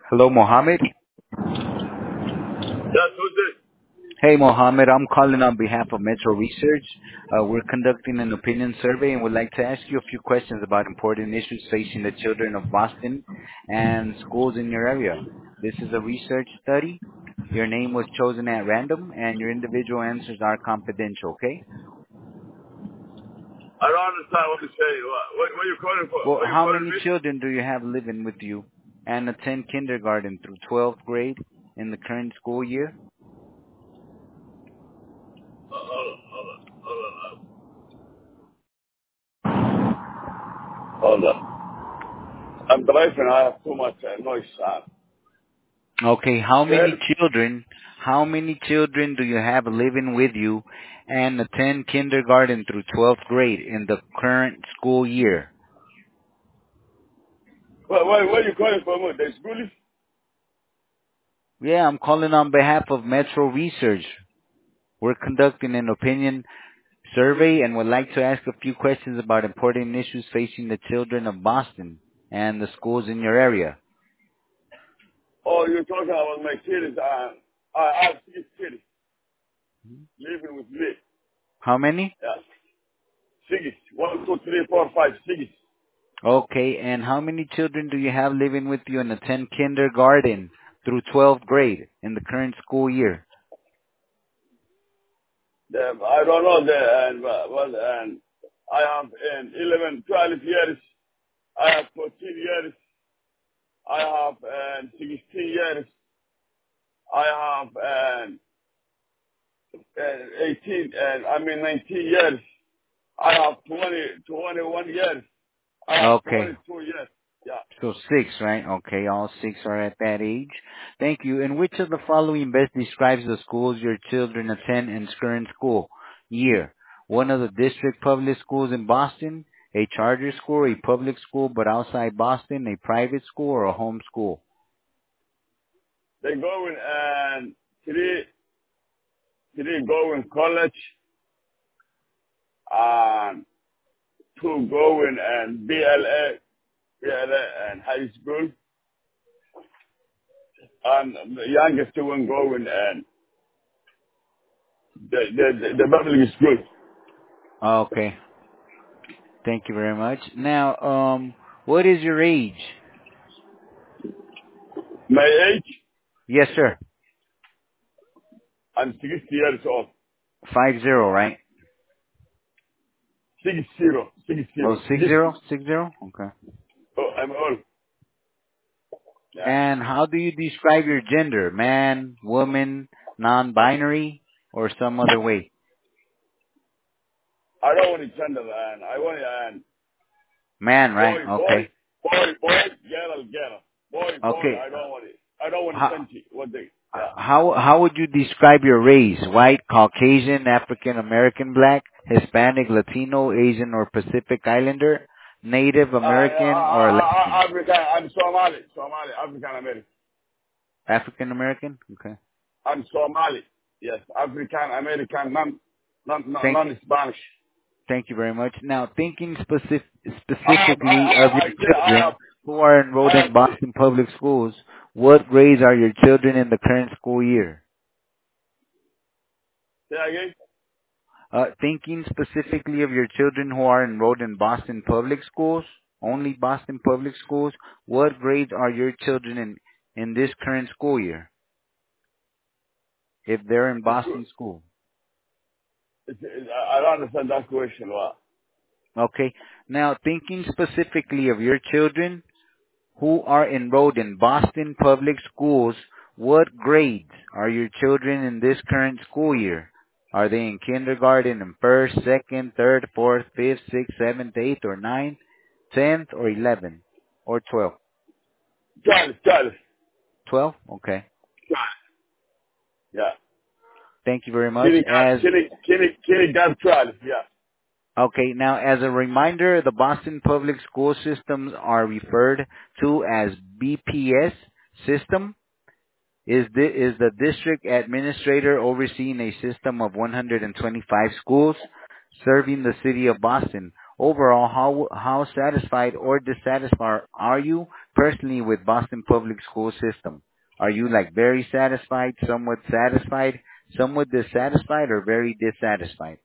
Hello, Mohammed. That's who's this? Hey, Mohammed. I'm calling on behalf of Metro Research. We're conducting an opinion survey and would like to ask you a few questions about important issues facing the children of Boston and schools in your area. This is a research study. Your name was chosen at random and your individual answers are confidential, okay? I don't understand what you're saying. What are you calling for? Well, What are you how calling many me? children do you have living with you and attend kindergarten through 12th grade in the current school year? Hold on. I'm driving. I have too much noise. Okay, Well, how many children do you have living with you and attend kindergarten through 12th grade in the current school year? what are you calling for? The school? Yeah, I'm calling on behalf of Metro Research. We're conducting an opinion survey and would like to ask a few questions about important issues facing the children of Boston and the schools in your area. Oh, you're talking about my kids. I have 6 kids living with me. How many? Yeah. 6. 1, 2, 3, 4, 5, 6. Okay, and how many children do you have living with you and attend kindergarten through 12th grade in the current school year? I don't know and I have 11, 12 years. I have 14 years. I have 16 years. I have 18, and 19 years. I have 21 years. I have Okay. 22 years. Yeah. So 6, right? Okay, all 6 are at that age. Thank you. And which of the following best describes the schools your children attend in current school year? One of the district public schools in Boston, a charter school, a public school but outside Boston, a private school, or a home school? They go in and three go in college, and 2 go in and BLA and high school, and the youngest one go in and the public school. Okay. Thank you very much. Now, what is your age? My age, Yes, sir. I'm 60 years old. 50, right? 60, Oh, 60? 60. 60? Okay. Oh, I'm old. Yeah. And how do you describe your gender? Man, woman, non-binary, or some other way? I don't want to gender, and I want to Man, right? boy, Okay. girl. Boy. Okay. I don't want to How, send you what they. Yeah. how would you describe your race? White, Caucasian, African American, Black, Hispanic, Latino, Asian, or Pacific Islander? Native American or Latin? African. I'm Somali. African American. African American? Okay. I'm Somali. Yes, African American, Thank non Spanish. Thank you very much. Now, thinking specifically of your I children who are enrolled in have three. Boston Public Schools, what grades are your children in the current school year? Say again. Thinking specifically of your children who are enrolled in Boston Public Schools, only Boston Public Schools, what grades are your children in this current school year, if they're in Boston School? I don't understand that question. What? Okay. Now, thinking specifically of your children who are enrolled in Boston Public Schools, what grades are your children in this current school year? Are they in kindergarten, in first, second, third, fourth, fifth, sixth, seventh, eighth, or ninth, 10th, or 11th, or 12th? Charles. 12? Okay. Yeah. Thank you very much. Kenny got Charles. Yeah. Okay, now as a reminder, the Boston Public School systems are referred to as BPS system. Is the district administrator overseeing a system of 125 schools serving the city of Boston, Overall, how satisfied or dissatisfied are you personally with Boston Public School system? Are you like very satisfied, somewhat dissatisfied, or very dissatisfied?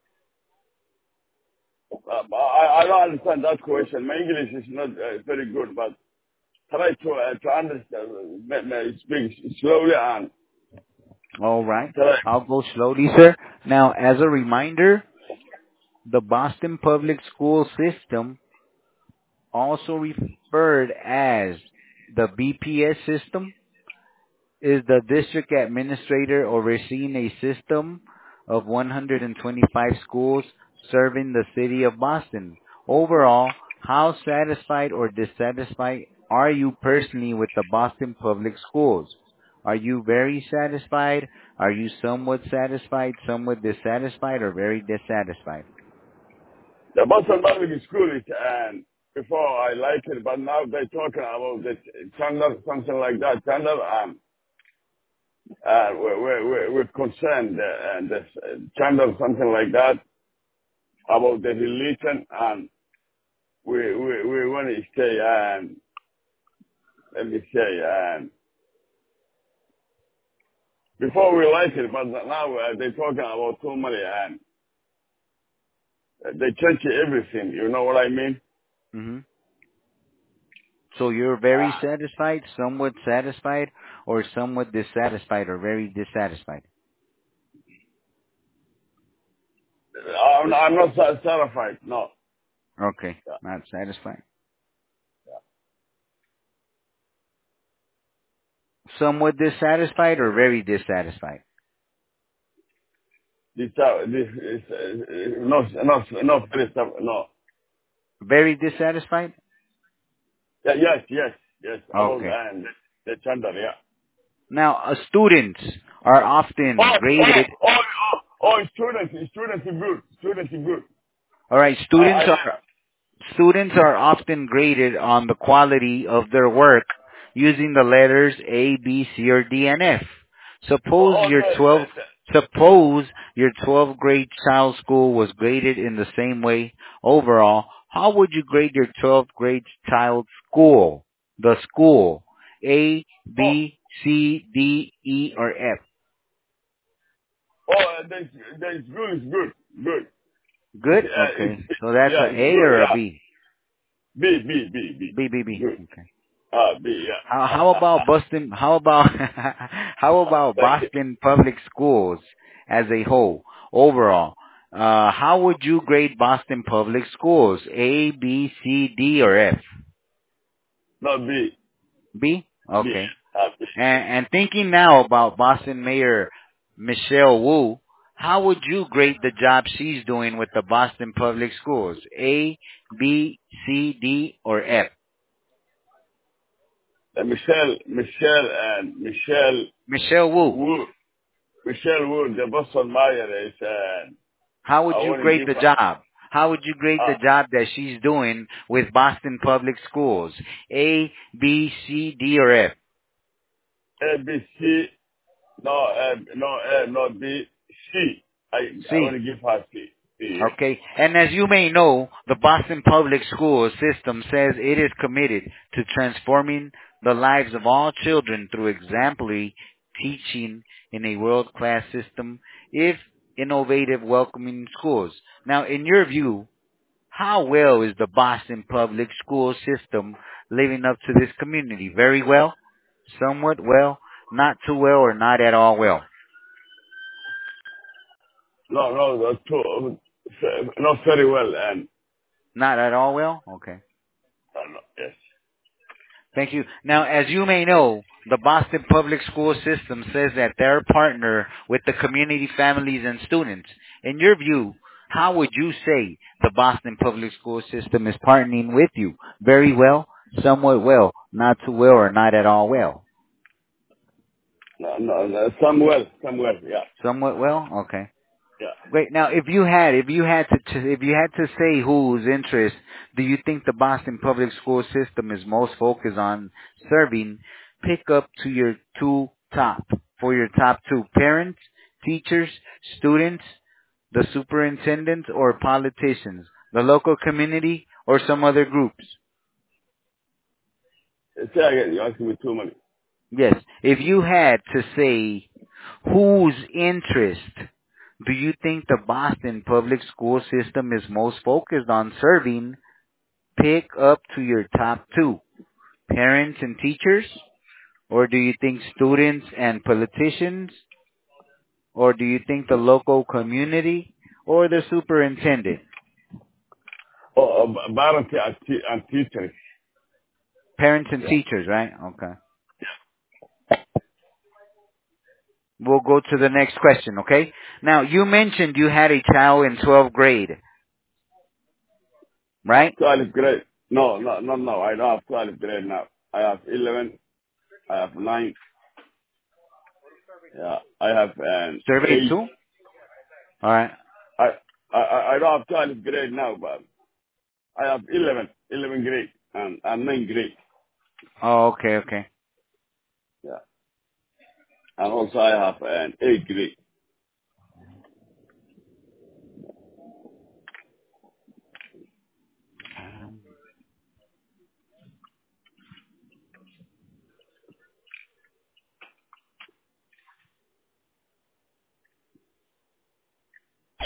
I don't understand that question. My English is not very good, but try to understand. Speak slowly and All right. try. I'll go slowly, sir. Now, as a reminder, the Boston Public School system, also referred as the BPS system, is the district administrator overseeing a system of 125 schools serving the city of Boston. Overall, how satisfied or dissatisfied are you personally with the Boston Public Schools? Are you very satisfied? Are you somewhat satisfied, somewhat dissatisfied, or very dissatisfied? The Boston Public School is, before I like it, but now they're talking about the standard, something like that. Standard, we're concerned, and the standard, something like that, about the religion, and we want to stay, let me say, before we like it, but now they're talking about too many, and they change everything, you know what I mean? Hmm. So you're very satisfied, somewhat satisfied, or somewhat dissatisfied, or very dissatisfied? I'm not satisfied, no. Okay, Yeah, not satisfied. yeah. Somewhat dissatisfied or very dissatisfied? This is not very stuff, no. Very dissatisfied? Yeah, yes, about Okay. the gender, yeah. Now, students are often graded. Students are good, students are good. All right, I, students are often graded on the quality of their work using the letters A, B, C, or D, and F. Suppose oh, your 12 suppose your 12th grade child school was graded in the same way overall. How would you grade your 12th grade child school? The school. A, oh, B, C, D, E, or F. the school is good, good. Good? Okay. So that's Yeah, a it's A good, or a yeah. B? B. B, B, B. Good. Okay. B, yeah. How about Boston? How about how about Thank you. Boston Public Schools as a whole overall? How would you grade Boston Public Schools? A, B, C, D, or F? No, B, B. B, Okay. B. And thinking now about Boston Mayor Michelle Wu, how would you grade the job she's doing with the Boston Public Schools? A, B, C, D, or F? Michelle Michelle Wu. Wood. Michelle Wood, the Boston Mayor is, How would I you want to grade give the her, job? How would you grade the job that she's doing with Boston Public Schools? A, B, C, D, or F? ABC, no, B, C. I want C. to give her C. C, yeah. Okay. And as you may know, the Boston Public School system says it is committed to transforming the lives of all children through exemplary teaching in a world-class system if innovative, welcoming schools. Now, in your view, how well is the Boston public school system living up to this community? Very well, somewhat well, not too well, or not at all well? No, two, not very well, and, Not at all well? Okay. no, yes. Thank you. Now, as you may know, the Boston public school system says that they're partner with the community, families, and students. In your view, how would you say the Boston public school system is partnering with you? Very well, somewhat well, not too well, or not at all well? No, some well, yeah, Somewhat well? Okay. yeah. Great. Now, if you had to say whose interest do you think the Boston public school system is most focused on serving, pick up to your top two: parents, teachers, students, the superintendents, or politicians. The local community or some other groups? Say again, you're asking me too many. Yes. If you had to say whose interest do you think the Boston public school system is most focused on serving, pick up to your top two. Parents and teachers? Or do you think students and politicians? Or do you think the local community? Or the superintendent? Oh, parents and teachers. Parents and Yeah. teachers, right? Okay. We'll go to the next question, okay? Now, you mentioned you had a child in 12th grade, right? 12th grade. No. I don't have 12th grade now. I have 11. I have 9. Yeah. I have Survey 8. 2? Alright. I, I don't have 12th grade now, but I have 11 grade and 9 grade. Oh, okay, okay. Yeah. And also I have 8 grade.